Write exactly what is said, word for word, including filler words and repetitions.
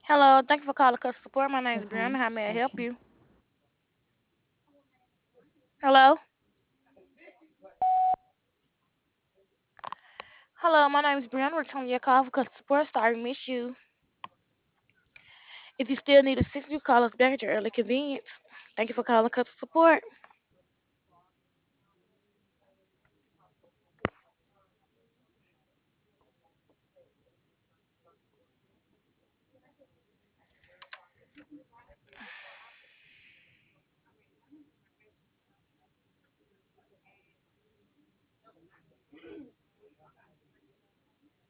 Hello, thank you for calling customer support. My name is Brianna. Okay. How may I help Okay. you? Hello? Hello, my name is Brianna. Returning your call for customer support. Sorry, miss you. If you still need assistance, you call us back at your early convenience. Thank you for calling customer support.